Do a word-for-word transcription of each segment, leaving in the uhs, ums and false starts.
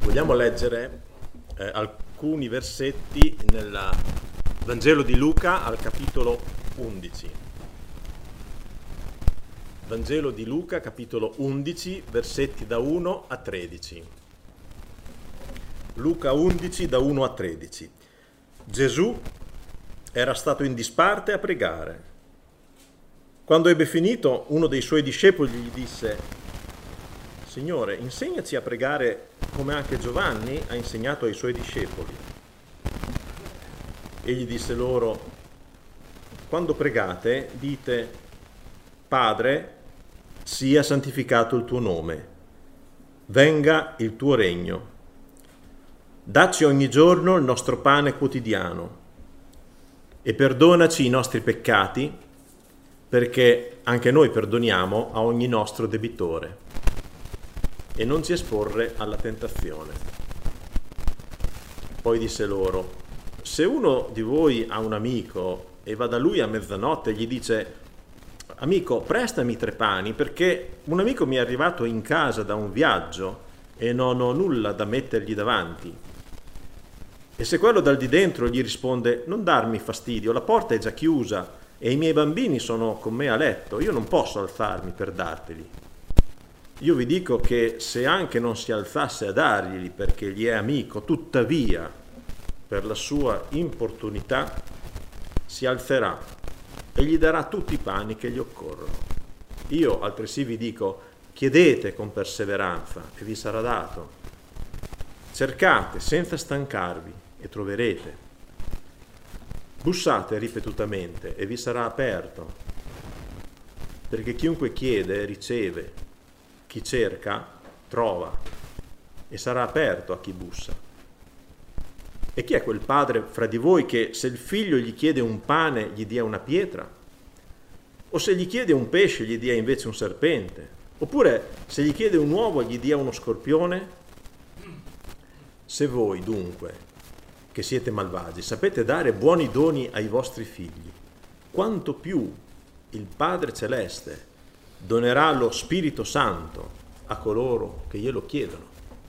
Vogliamo leggere eh, alcuni versetti nel Vangelo di Luca al capitolo undici. Vangelo di Luca, capitolo undici, versetti da uno a tredici. Luca undici, da uno a tredici. Gesù era stato in disparte a pregare. Quando ebbe finito, uno dei suoi discepoli gli disse: Signore, insegnaci a pregare come anche Giovanni ha insegnato ai suoi discepoli. Egli disse loro: quando pregate, dite: Padre, sia santificato il tuo nome, venga il tuo regno. Dacci ogni giorno il nostro pane quotidiano e perdonaci i nostri peccati, perché anche noi perdoniamo a ogni nostro debitore. E non ci esporre alla tentazione. Poi disse loro: se uno di voi ha un amico e va da lui a mezzanotte e gli dice: amico, prestami tre pani, perché un amico mi è arrivato in casa da un viaggio e non ho nulla da mettergli davanti. E se quello dal di dentro gli risponde: non darmi fastidio, la porta è già chiusa e i miei bambini sono con me a letto, io non posso alzarmi per darteli. Io vi dico che se anche non si alzasse a darglieli perché gli è amico, tuttavia per la sua importunità si alzerà e gli darà tutti i pani che gli occorrono. Io altresì vi dico: chiedete con perseveranza e vi sarà dato. Cercate senza stancarvi e troverete. Bussate ripetutamente e vi sarà aperto, perché chiunque chiede riceve. Chi cerca, trova, e sarà aperto a chi bussa. E chi è quel padre fra di voi che, se il figlio gli chiede un pane, gli dia una pietra? O se gli chiede un pesce, gli dia invece un serpente? Oppure, se gli chiede un uovo, gli dia uno scorpione? Se voi, dunque, che siete malvagi, sapete dare buoni doni ai vostri figli, quanto più il Padre Celeste donerà lo Spirito Santo a coloro che glielo chiedono.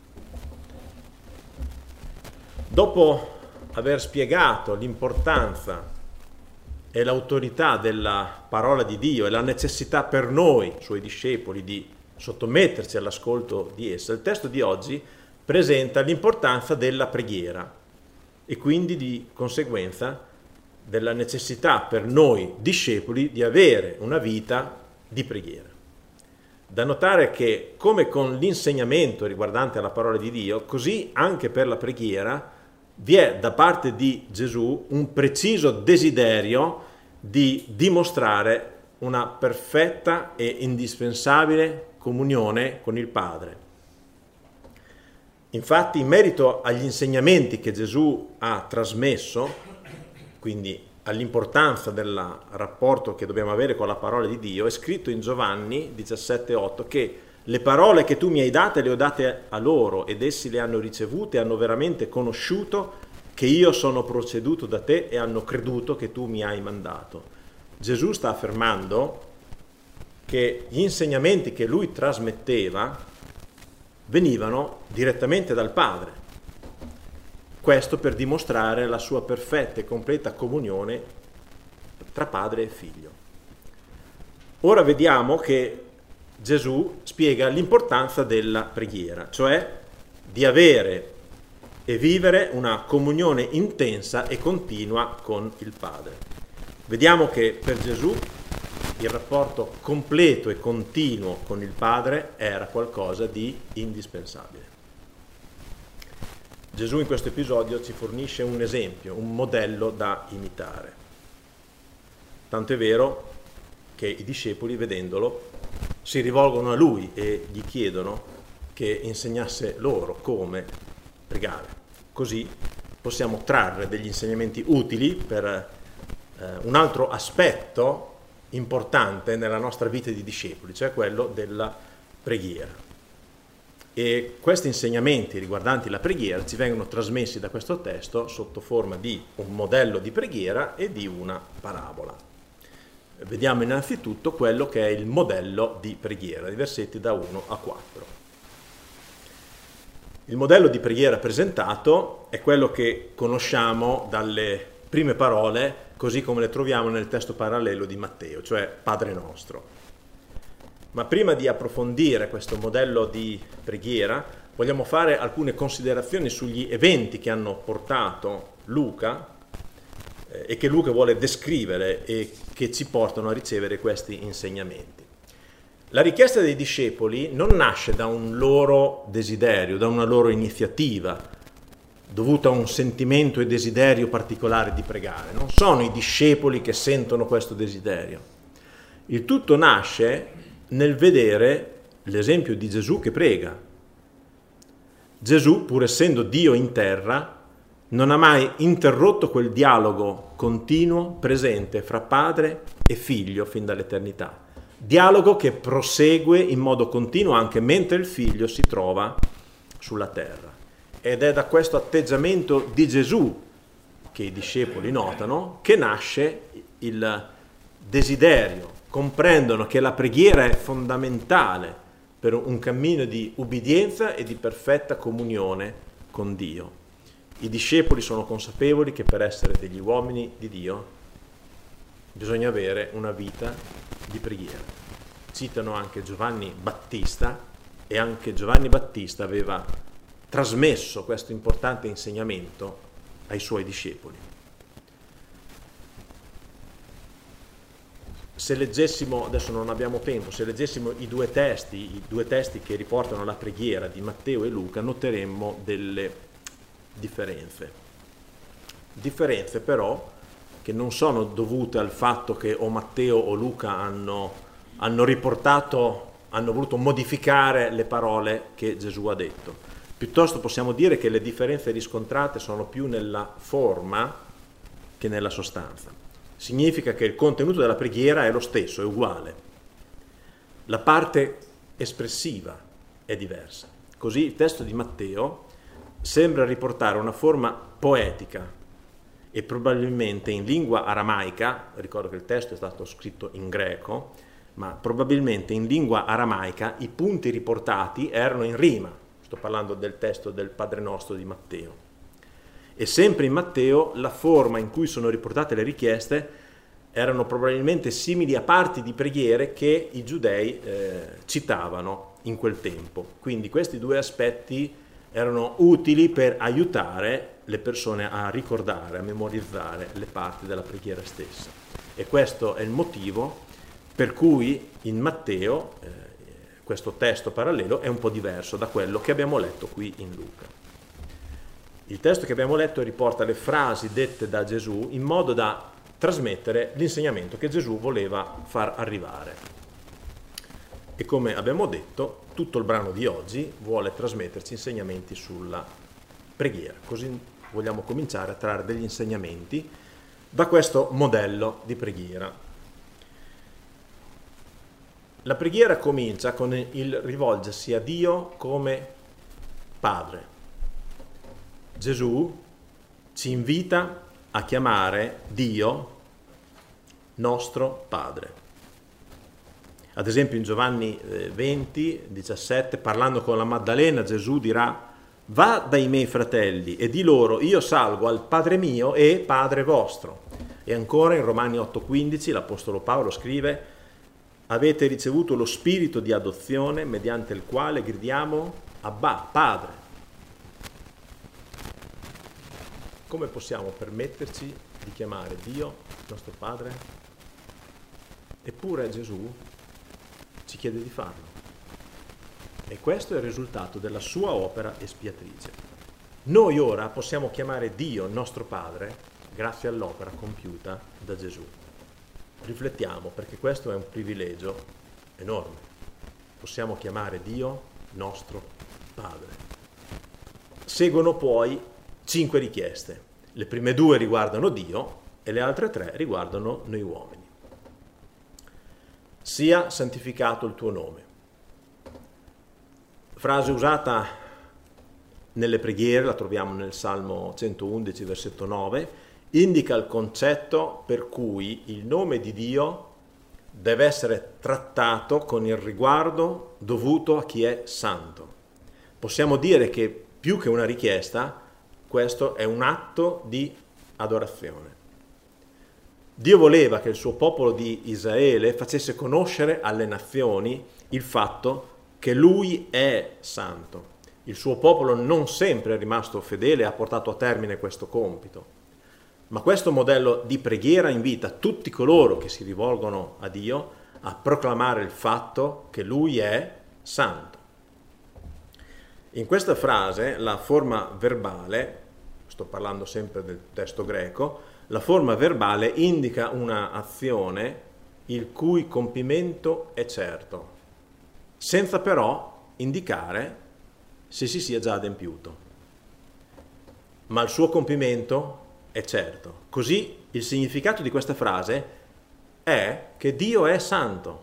Dopo aver spiegato l'importanza e l'autorità della parola di Dio e la necessità per noi, suoi discepoli, di sottometterci all'ascolto di essa, il testo di oggi presenta l'importanza della preghiera e quindi di conseguenza della necessità per noi discepoli di avere una vita di preghiera. Da notare che, come con l'insegnamento riguardante la parola di Dio, così anche per la preghiera vi è da parte di Gesù un preciso desiderio di dimostrare una perfetta e indispensabile comunione con il Padre. Infatti, in merito agli insegnamenti che Gesù ha trasmesso, quindi all'importanza del rapporto che dobbiamo avere con la parola di Dio, è scritto in Giovanni diciassette otto che le parole che tu mi hai date le ho date a loro ed essi le hanno ricevute e hanno veramente conosciuto che io sono proceduto da te e hanno creduto che tu mi hai mandato. Gesù sta affermando che gli insegnamenti che lui trasmetteva venivano direttamente dal Padre. Questo per dimostrare la sua perfetta e completa comunione tra padre e figlio. Ora vediamo che Gesù spiega l'importanza della preghiera, cioè di avere e vivere una comunione intensa e continua con il Padre. Vediamo che per Gesù il rapporto completo e continuo con il Padre era qualcosa di indispensabile. Gesù in questo episodio ci fornisce un esempio, un modello da imitare. Tanto è vero che i discepoli, vedendolo, si rivolgono a lui e gli chiedono che insegnasse loro come pregare. Così possiamo trarre degli insegnamenti utili per eh, un altro aspetto importante nella nostra vita di discepoli, cioè quello della preghiera. E questi insegnamenti riguardanti la preghiera ci vengono trasmessi da questo testo sotto forma di un modello di preghiera e di una parabola. Vediamo innanzitutto quello che è il modello di preghiera, i versetti da uno a quattro. Il modello di preghiera presentato è quello che conosciamo dalle prime parole, così come le troviamo nel testo parallelo di Matteo, cioè Padre nostro. Ma prima di approfondire questo modello di preghiera, vogliamo fare alcune considerazioni sugli eventi che hanno portato Luca eh, e che Luca vuole descrivere e che ci portano a ricevere questi insegnamenti. La richiesta dei discepoli non nasce da un loro desiderio, da una loro iniziativa, dovuta a un sentimento e desiderio particolare di pregare. Non sono i discepoli che sentono questo desiderio. Il tutto nasce nel vedere l'esempio di Gesù che prega. Gesù, pur essendo Dio in terra, non ha mai interrotto quel dialogo continuo, presente fra padre e figlio fin dall'eternità. Dialogo che prosegue in modo continuo anche mentre il figlio si trova sulla terra. Ed è da questo atteggiamento di Gesù che i discepoli notano che nasce il desiderio. Comprendono che la preghiera è fondamentale per un cammino di ubbidienza e di perfetta comunione con Dio. I discepoli sono consapevoli che per essere degli uomini di Dio bisogna avere una vita di preghiera. Citano anche Giovanni Battista, e anche Giovanni Battista aveva trasmesso questo importante insegnamento ai suoi discepoli. Se leggessimo, adesso non abbiamo tempo, se leggessimo i due testi, i due testi che riportano la preghiera di Matteo e Luca, noteremmo delle differenze. Differenze però che non sono dovute al fatto che o Matteo o Luca hanno, hanno riportato, hanno voluto modificare le parole che Gesù ha detto. Piuttosto possiamo dire che le differenze riscontrate sono più nella forma che nella sostanza. Significa che il contenuto della preghiera è lo stesso, è uguale. La parte espressiva è diversa. Così il testo di Matteo sembra riportare una forma poetica e probabilmente in lingua aramaica, ricordo che il testo è stato scritto in greco, ma probabilmente in lingua aramaica i punti riportati erano in rima. Sto parlando del testo del Padre Nostro di Matteo. E sempre in Matteo la forma in cui sono riportate le richieste erano probabilmente simili a parti di preghiere che i giudei eh, citavano in quel tempo. Quindi questi due aspetti erano utili per aiutare le persone a ricordare, a memorizzare le parti della preghiera stessa. E questo è il motivo per cui in Matteo eh, questo testo parallelo è un po' diverso da quello che abbiamo letto qui in Luca. Il testo che abbiamo letto riporta le frasi dette da Gesù in modo da trasmettere l'insegnamento che Gesù voleva far arrivare. E come abbiamo detto, tutto il brano di oggi vuole trasmetterci insegnamenti sulla preghiera. Così vogliamo cominciare a trarre degli insegnamenti da questo modello di preghiera. La preghiera comincia con il rivolgersi a Dio come Padre. Gesù ci invita a chiamare Dio nostro Padre. Ad esempio in Giovanni venti, diciassette, parlando con la Maddalena, Gesù dirà: va dai miei fratelli e di loro io salgo al Padre mio e Padre vostro. E ancora in Romani otto quindici l'Apostolo Paolo scrive: avete ricevuto lo spirito di adozione mediante il quale gridiamo Abba, Padre. Come possiamo permetterci di chiamare Dio nostro Padre? Eppure Gesù ci chiede di farlo. E questo è il risultato della sua opera espiatrice. Noi ora possiamo chiamare Dio nostro Padre grazie all'opera compiuta da Gesù. Riflettiamo, perché questo è un privilegio enorme. Possiamo chiamare Dio nostro Padre. Seguono poi cinque richieste. Le prime due riguardano Dio e le altre tre riguardano noi uomini. Sia santificato il tuo nome. Frase usata nelle preghiere, la troviamo nel Salmo centoundici, versetto nove, indica il concetto per cui il nome di Dio deve essere trattato con il riguardo dovuto a chi è santo. Possiamo dire che più che una richiesta, questo è un atto di adorazione. Dio voleva che il suo popolo di Israele facesse conoscere alle nazioni il fatto che Lui è santo. Il suo popolo non sempre è rimasto fedele e ha portato a termine questo compito. Ma questo modello di preghiera invita tutti coloro che si rivolgono a Dio a proclamare il fatto che Lui è santo. In questa frase la forma verbale, sto parlando sempre del testo greco, la forma verbale indica una azione il cui compimento è certo, senza però indicare se si sia già adempiuto. Ma il suo compimento è certo. Così il significato di questa frase è che Dio è santo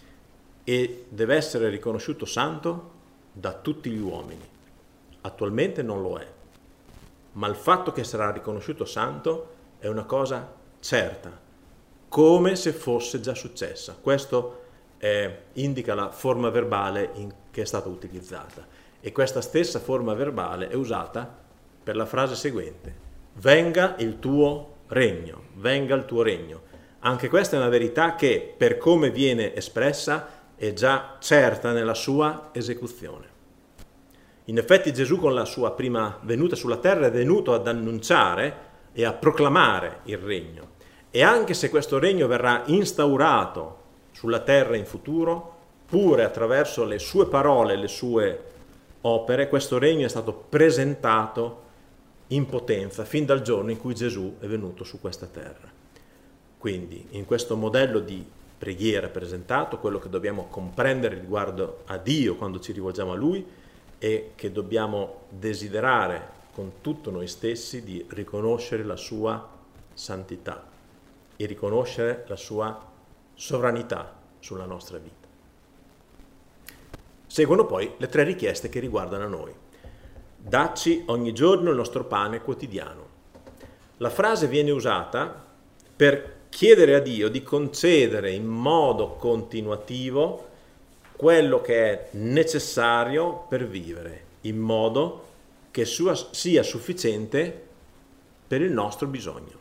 e deve essere riconosciuto santo da tutti gli uomini. Attualmente non lo è, ma il fatto che sarà riconosciuto santo è una cosa certa, come se fosse già successa. Questo eh, indica la forma verbale in, che è stata utilizzata. E questa stessa forma verbale è usata per la frase seguente: venga il tuo regno, venga il tuo regno. Anche questa è una verità che, per come viene espressa, è già certa nella sua esecuzione. In effetti Gesù, con la sua prima venuta sulla terra, è venuto ad annunciare e a proclamare il regno. E anche se questo regno verrà instaurato sulla terra in futuro, pure attraverso le sue parole e le sue opere, questo regno è stato presentato in potenza fin dal giorno in cui Gesù è venuto su questa terra. Quindi, in questo modello di preghiera presentato, quello che dobbiamo comprendere riguardo a Dio quando ci rivolgiamo a Lui è che dobbiamo desiderare con tutto noi stessi di riconoscere la sua santità e riconoscere la sua sovranità sulla nostra vita. Seguono poi le tre richieste che riguardano a noi. Dacci ogni giorno il nostro pane quotidiano. La frase viene usata per chiedere a Dio di concedere in modo continuativo quello che è necessario per vivere, in modo che sia sufficiente per il nostro bisogno.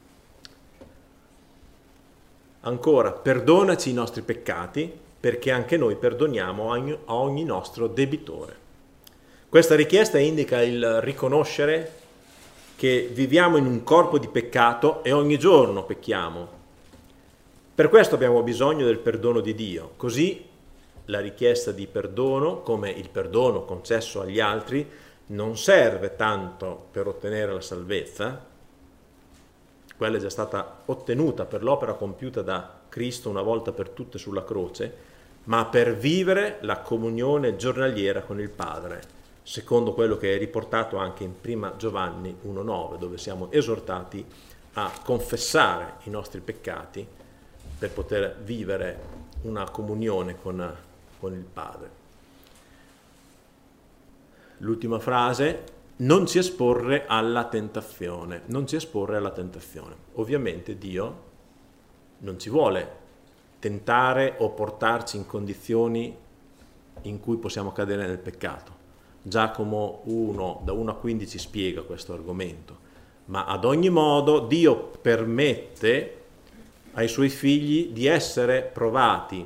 Ancora, perdonaci i nostri peccati, perché anche noi perdoniamo a ogni nostro debitore. Questa richiesta indica il riconoscere che viviamo in un corpo di peccato e ogni giorno pecchiamo. Per questo abbiamo bisogno del perdono di Dio. Così la richiesta di perdono, come il perdono concesso agli altri, non serve tanto per ottenere la salvezza, quella è già stata ottenuta per l'opera compiuta da Cristo una volta per tutte sulla croce, ma per vivere la comunione giornaliera con il Padre, secondo quello che è riportato anche in prima Giovanni uno nove, dove siamo esortati a confessare i nostri peccati per poter vivere una comunione con, con il Padre. L'ultima frase: non ci esporre alla tentazione, non ci esporre alla tentazione. Ovviamente Dio non ci vuole tentare o portarci in condizioni in cui possiamo cadere nel peccato. Giacomo uno, da uno a quindici spiega questo argomento, ma ad ogni modo Dio permette ai suoi figli di essere provati,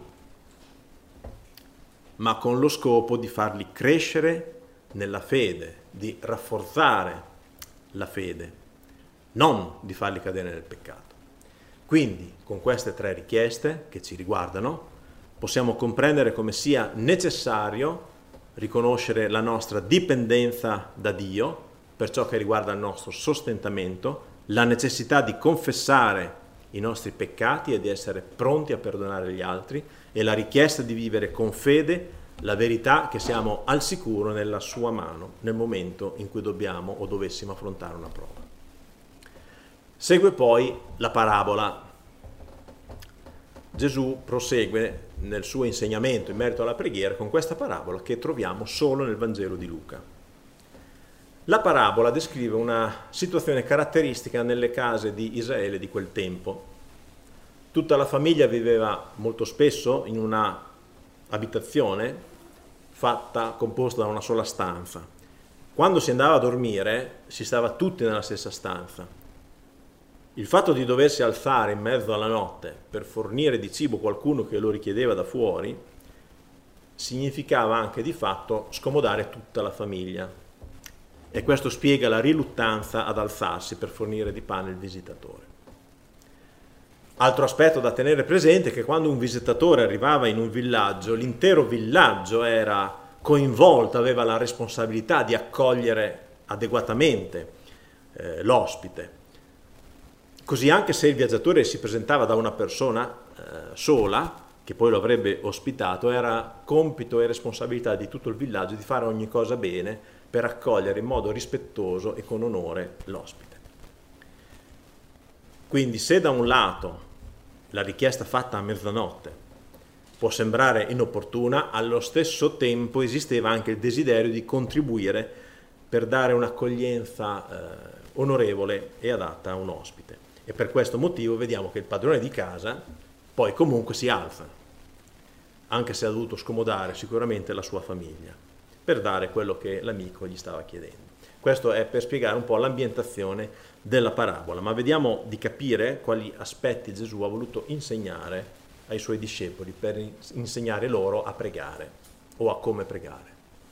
ma con lo scopo di farli crescere nella fede, di rafforzare la fede, non di farli cadere nel peccato. Quindi, con queste tre richieste che ci riguardano, possiamo comprendere come sia necessario riconoscere la nostra dipendenza da Dio per ciò che riguarda il nostro sostentamento, la necessità di confessare i nostri peccati e di essere pronti a perdonare gli altri, e la richiesta di vivere con fede la verità che siamo al sicuro nella sua mano nel momento in cui dobbiamo o dovessimo affrontare una prova. Segue poi la parabola. Gesù prosegue nel suo insegnamento in merito alla preghiera con questa parabola che troviamo solo nel Vangelo di Luca. La parabola descrive una situazione caratteristica nelle case di Israele di quel tempo. Tutta la famiglia viveva molto spesso in una abitazione fatta, composta da una sola stanza, quando si andava a dormire si stava tutti nella stessa stanza. Il fatto di doversi alzare in mezzo alla notte per fornire di cibo qualcuno che lo richiedeva da fuori significava anche di fatto scomodare tutta la famiglia, e questo spiega la riluttanza ad alzarsi per fornire di pane il visitatore. Altro aspetto da tenere presente è che quando un visitatore arrivava in un villaggio, l'intero villaggio era coinvolto, aveva la responsabilità di accogliere adeguatamente eh, l'ospite. Così anche se il viaggiatore si presentava da una persona eh, sola, che poi lo avrebbe ospitato, era compito e responsabilità di tutto il villaggio di fare ogni cosa bene per accogliere in modo rispettoso e con onore l'ospite. Quindi se da un lato la richiesta fatta a mezzanotte può sembrare inopportuna, allo stesso tempo esisteva anche il desiderio di contribuire per dare un'accoglienza eh, onorevole e adatta a un ospite. E per questo motivo vediamo che il padrone di casa poi comunque si alza, anche se ha dovuto scomodare sicuramente la sua famiglia, per dare quello che l'amico gli stava chiedendo. Questo è per spiegare un po' l'ambientazione della parabola, ma vediamo di capire quali aspetti Gesù ha voluto insegnare ai suoi discepoli per insegnare loro a pregare o a come pregare.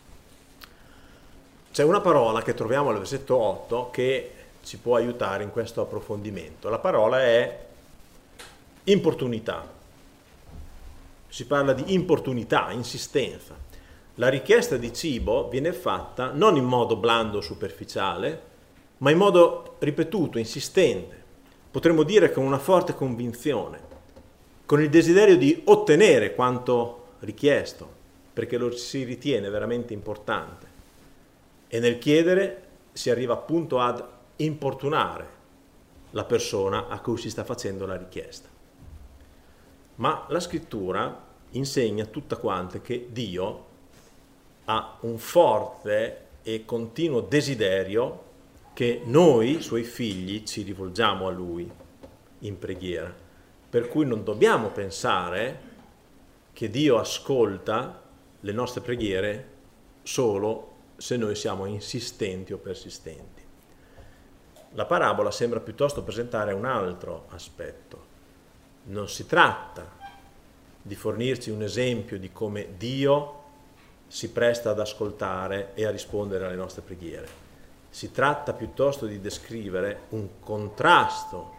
C'è una parola che troviamo al versetto otto che ci può aiutare in questo approfondimento. La parola è importunità. Si parla di importunità, insistenza. La richiesta di cibo viene fatta non in modo blando o superficiale, ma in modo ripetuto, insistente. Potremmo dire con una forte convinzione, con il desiderio di ottenere quanto richiesto, perché lo si ritiene veramente importante. E nel chiedere si arriva appunto ad importunare la persona a cui si sta facendo la richiesta. Ma la scrittura insegna tutta quante che Dio ha un forte e continuo desiderio che noi, suoi figli, ci rivolgiamo a Lui in preghiera. Per cui non dobbiamo pensare che Dio ascolta le nostre preghiere solo se noi siamo insistenti o persistenti. La parabola sembra piuttosto presentare un altro aspetto. Non si tratta di fornirci un esempio di come Dio si presta ad ascoltare e a rispondere alle nostre preghiere. Si tratta piuttosto di descrivere un contrasto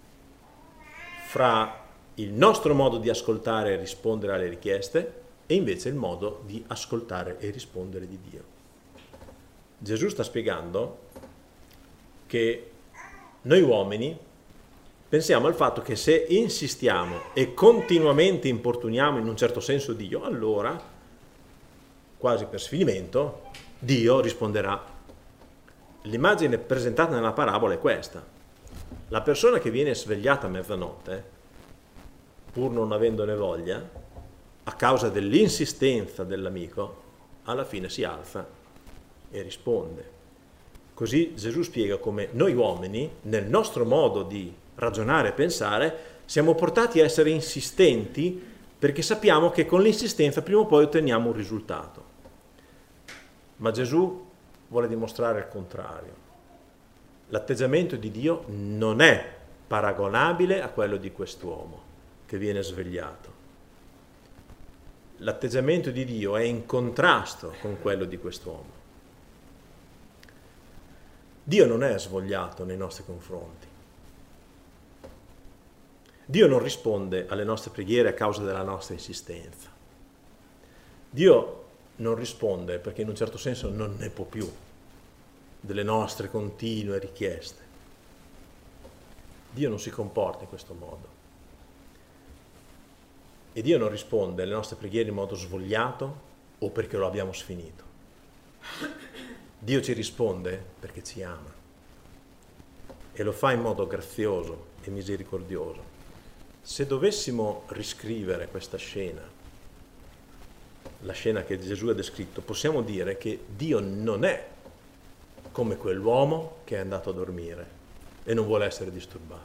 fra il nostro modo di ascoltare e rispondere alle richieste e invece il modo di ascoltare e rispondere di Dio. Gesù sta spiegando che noi uomini pensiamo al fatto che se insistiamo e continuamente importuniamo in un certo senso Dio, allora, quasi per sfinimento, Dio risponderà. L'immagine presentata nella parabola è questa. La persona che viene svegliata a mezzanotte, pur non avendone voglia, a causa dell'insistenza dell'amico, alla fine si alza e risponde. Così Gesù spiega come noi uomini, nel nostro modo di ragionare e pensare, siamo portati a essere insistenti perché sappiamo che con l'insistenza prima o poi otteniamo un risultato. Ma Gesù vuole dimostrare il contrario. L'atteggiamento di Dio non è paragonabile a quello di quest'uomo che viene svegliato. L'atteggiamento di Dio è in contrasto con quello di quest'uomo. Dio non è svogliato nei nostri confronti. Dio non risponde alle nostre preghiere a causa della nostra insistenza. Dio non risponde perché in un certo senso non ne può più delle nostre continue richieste. Dio non si comporta in questo modo. E Dio non risponde alle nostre preghiere in modo svogliato o perché lo abbiamo sfinito. Dio ci risponde perché ci ama e lo fa in modo grazioso e misericordioso. Se dovessimo riscrivere questa scena, la scena che Gesù ha descritto, possiamo dire che Dio non è come quell'uomo che è andato a dormire e non vuole essere disturbato.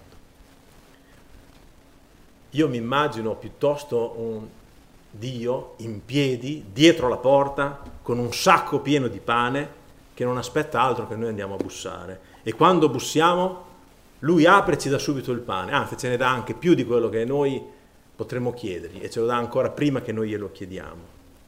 Io mi immagino piuttosto un Dio in piedi dietro la porta con un sacco pieno di pane che non aspetta altro che noi andiamo a bussare. E quando bussiamo, Lui apre e ci dà subito il pane, anzi ce ne dà anche più di quello che noi potremmo chiedergli, e ce lo dà ancora prima che noi glielo chiediamo.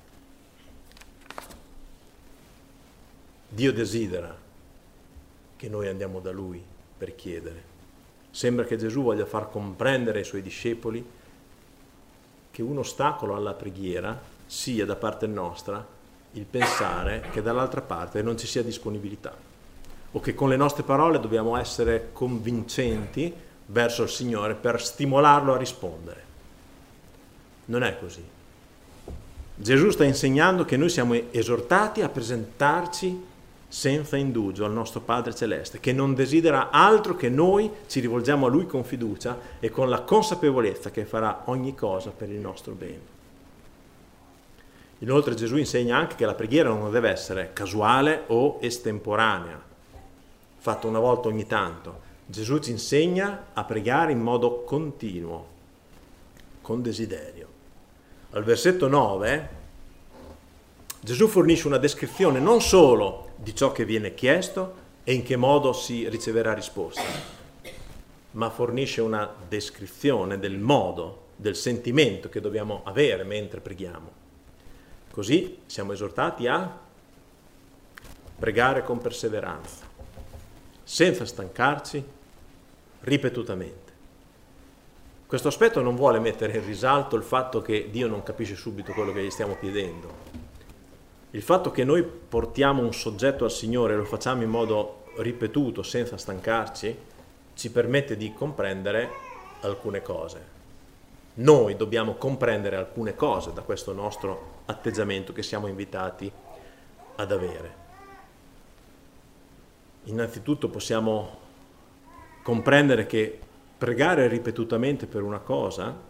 Dio desidera che noi andiamo da Lui per chiedere. Sembra che Gesù voglia far comprendere ai Suoi discepoli che un ostacolo alla preghiera sia da parte nostra il pensare che dall'altra parte non ci sia disponibilità, o che con le nostre parole dobbiamo essere convincenti verso il Signore per stimolarlo a rispondere. Non è così. Gesù sta insegnando che noi siamo esortati a presentarci senza indugio al nostro Padre Celeste, che non desidera altro che noi ci rivolgiamo a Lui con fiducia e con la consapevolezza che farà ogni cosa per il nostro bene. Inoltre Gesù insegna anche che la preghiera non deve essere casuale o estemporanea, fatta una volta ogni tanto. Gesù ci insegna a pregare in modo continuo, con desiderio. Al versetto nove Gesù fornisce una descrizione non solo di ciò che viene chiesto e in che modo si riceverà risposta, ma fornisce una descrizione del modo, del sentimento che dobbiamo avere mentre preghiamo. Così siamo esortati a pregare con perseveranza, senza stancarci, ripetutamente. Questo aspetto non vuole mettere in risalto il fatto che Dio non capisce subito quello che gli stiamo chiedendo. Il fatto che noi portiamo un soggetto al Signore e lo facciamo in modo ripetuto, senza stancarci, ci permette di comprendere alcune cose. Noi dobbiamo comprendere alcune cose da questo nostro atteggiamento che siamo invitati ad avere. Innanzitutto possiamo comprendere che pregare ripetutamente per una cosa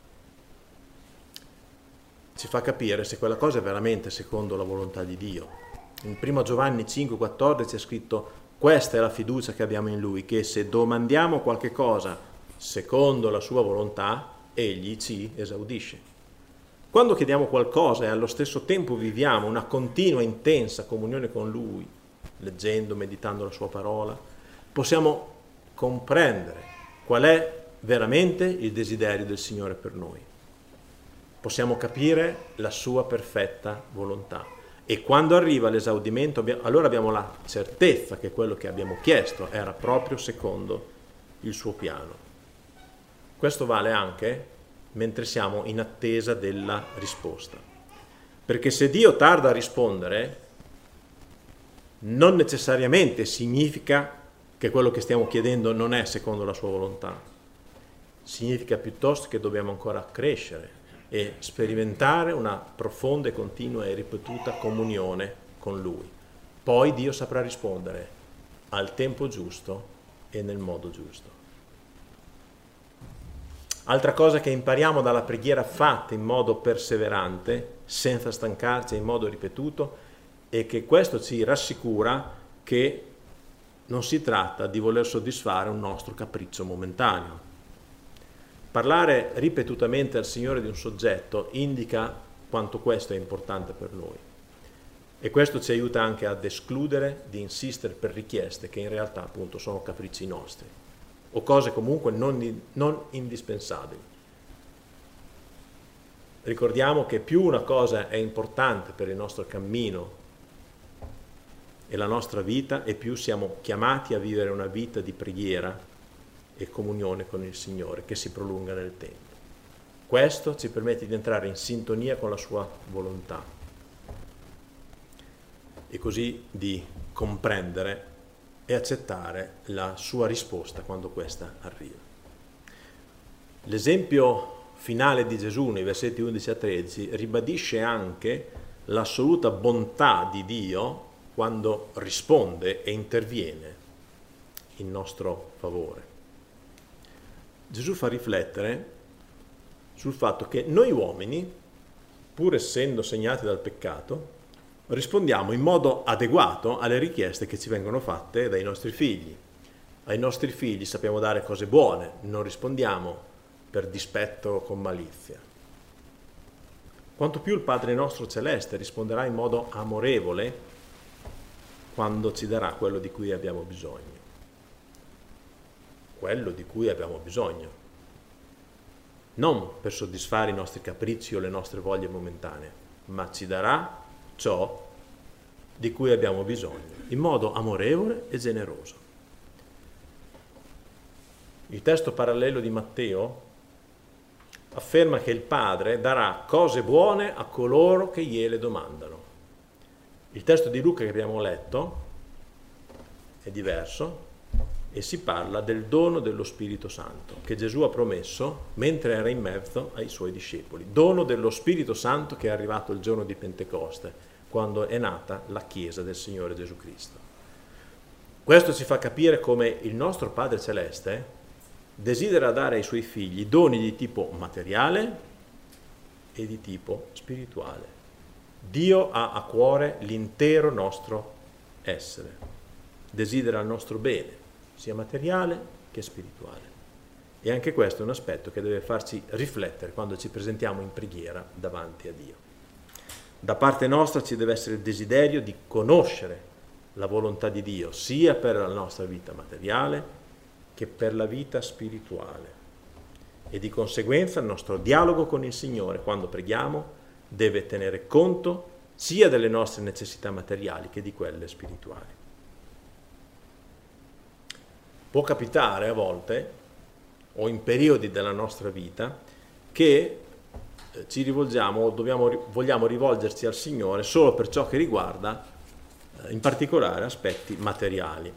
ci fa capire se quella cosa è veramente secondo la volontà di Dio. In primo Giovanni cinque quattordici è scritto: questa è la fiducia che abbiamo in Lui, che se domandiamo qualche cosa secondo la sua volontà, Egli ci esaudisce. Quando chiediamo qualcosa e allo stesso tempo viviamo una continua intensa comunione con Lui, leggendo, meditando la sua parola, possiamo comprendere qual è veramente il desiderio del Signore per noi. Possiamo capire la sua perfetta volontà. E quando arriva l'esaudimento, allora abbiamo la certezza che quello che abbiamo chiesto era proprio secondo il suo piano. Questo vale anche mentre siamo in attesa della risposta. Perché se Dio tarda a rispondere, non necessariamente significa che quello che stiamo chiedendo non è secondo la sua volontà. Significa piuttosto che dobbiamo ancora crescere e sperimentare una profonda e continua e ripetuta comunione con Lui. Poi Dio saprà rispondere al tempo giusto e nel modo giusto. Altra cosa che impariamo dalla preghiera fatta in modo perseverante, senza stancarci, in modo ripetuto, è che questo ci rassicura che non si tratta di voler soddisfare un nostro capriccio momentaneo. Parlare ripetutamente al Signore di un soggetto indica quanto questo è importante per noi. E questo ci aiuta anche ad escludere di insistere per richieste che in realtà appunto sono capricci nostri o cose comunque non, non indispensabili. Ricordiamo che più una cosa è importante per il nostro cammino e la nostra vita, e più siamo chiamati a vivere una vita di preghiera e comunione con il Signore che si prolunga nel tempo. Questo ci permette di entrare in sintonia con la sua volontà e così di comprendere e accettare la sua risposta quando questa arriva. L'esempio finale di Gesù nei versetti undici a tredici ribadisce anche l'assoluta bontà di Dio quando risponde e interviene in nostro favore. Gesù fa riflettere sul fatto che noi uomini, pur essendo segnati dal peccato, rispondiamo in modo adeguato alle richieste che ci vengono fatte dai nostri figli. Ai nostri figli sappiamo dare cose buone, non rispondiamo per dispetto o con malizia. Quanto più il Padre nostro Celeste risponderà in modo amorevole quando ci darà quello di cui abbiamo bisogno. Quello di cui abbiamo bisogno. Non per soddisfare i nostri capricci o le nostre voglie momentanee, ma ci darà ciò di cui abbiamo bisogno, in modo amorevole e generoso. Il testo parallelo di Matteo afferma che il Padre darà cose buone a coloro che gliele domandano. Il testo di Luca che abbiamo letto è diverso e si parla del dono dello Spirito Santo che Gesù ha promesso mentre era in mezzo ai suoi discepoli. Dono dello Spirito Santo che è arrivato il giorno di Pentecoste, quando è nata la Chiesa del Signore Gesù Cristo. Questo ci fa capire come il nostro Padre Celeste desidera dare ai suoi figli doni di tipo materiale e di tipo spirituale. Dio ha a cuore l'intero nostro essere, desidera il nostro bene, sia materiale che spirituale. E anche questo è un aspetto che deve farci riflettere quando ci presentiamo in preghiera davanti a Dio. Da parte nostra ci deve essere il desiderio di conoscere la volontà di Dio, sia per la nostra vita materiale che per la vita spirituale. E di conseguenza il nostro dialogo con il Signore, quando preghiamo, deve tenere conto sia delle nostre necessità materiali che di quelle spirituali. Può capitare a volte, o in periodi della nostra vita, che ci rivolgiamo o dobbiamo, vogliamo rivolgerci al Signore solo per ciò che riguarda in particolare aspetti materiali.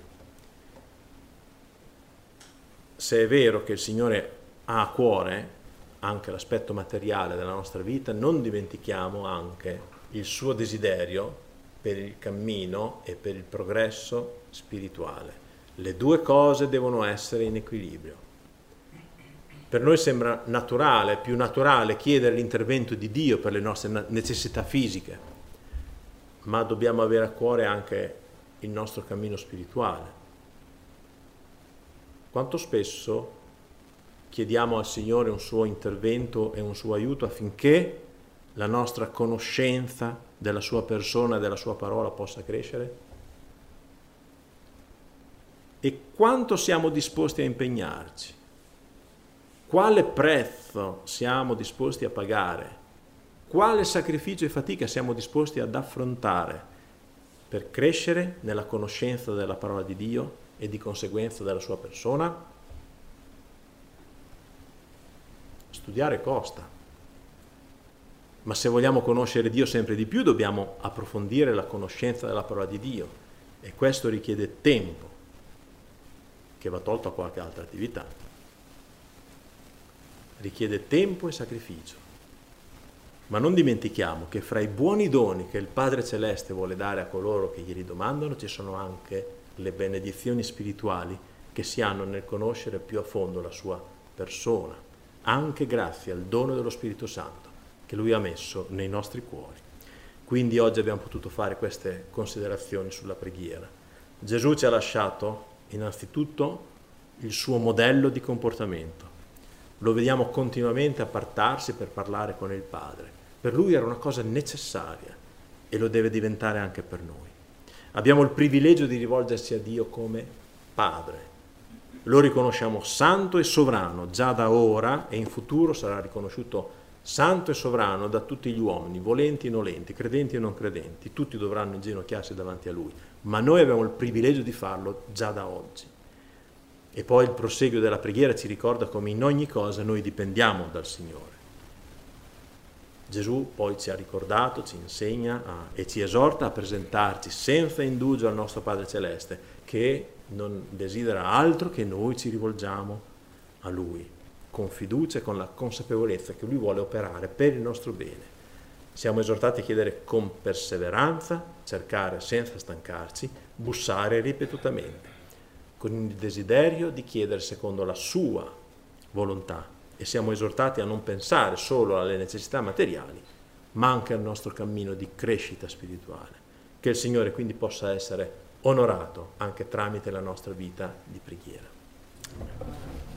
Se è vero che il Signore ha a cuore anche l'aspetto materiale della nostra vita, non dimentichiamo anche il suo desiderio per il cammino e per il progresso spirituale. Le due cose devono essere in equilibrio. Per noi sembra naturale, più naturale chiedere l'intervento di Dio per le nostre necessità fisiche, ma dobbiamo avere a cuore anche il nostro cammino spirituale. Quanto spesso chiediamo al Signore un suo intervento e un suo aiuto affinché la nostra conoscenza della sua persona e della sua parola possa crescere? E quanto siamo disposti a impegnarci? Quale prezzo siamo disposti a pagare? Quale sacrificio e fatica siamo disposti ad affrontare per crescere nella conoscenza della parola di Dio e di conseguenza della sua persona? Studiare costa, ma se vogliamo conoscere Dio sempre di più dobbiamo approfondire la conoscenza della parola di Dio e questo richiede tempo che va tolto a qualche altra attività. Richiede tempo e sacrificio. Ma non dimentichiamo che fra i buoni doni che il Padre Celeste vuole dare a coloro che glieli domandano ci sono anche le benedizioni spirituali che si hanno nel conoscere più a fondo la sua persona, anche grazie al dono dello Spirito Santo che Lui ha messo nei nostri cuori. Quindi oggi abbiamo potuto fare queste considerazioni sulla preghiera. Gesù ci ha lasciato innanzitutto il suo modello di comportamento. Lo vediamo continuamente appartarsi per parlare con il Padre. Per Lui era una cosa necessaria e lo deve diventare anche per noi. Abbiamo il privilegio di rivolgersi a Dio come Padre. Lo riconosciamo santo e sovrano, già da ora e in futuro sarà riconosciuto santo e sovrano da tutti gli uomini, volenti e nolenti, credenti e non credenti. Tutti dovranno inginocchiarsi davanti a Lui, ma noi abbiamo il privilegio di farlo già da oggi. E poi il proseguio della preghiera ci ricorda come in ogni cosa noi dipendiamo dal Signore. Gesù poi ci ha ricordato, ci insegna a, e ci esorta a presentarci senza indugio al nostro Padre Celeste, che non desidera altro che noi ci rivolgiamo a Lui, con fiducia e con la consapevolezza che Lui vuole operare per il nostro bene. Siamo esortati a chiedere con perseveranza, cercare senza stancarci, bussare ripetutamente, con il desiderio di chiedere secondo la sua volontà e siamo esortati a non pensare solo alle necessità materiali, ma anche al nostro cammino di crescita spirituale. Che il Signore quindi possa essere onorato anche tramite la nostra vita di preghiera.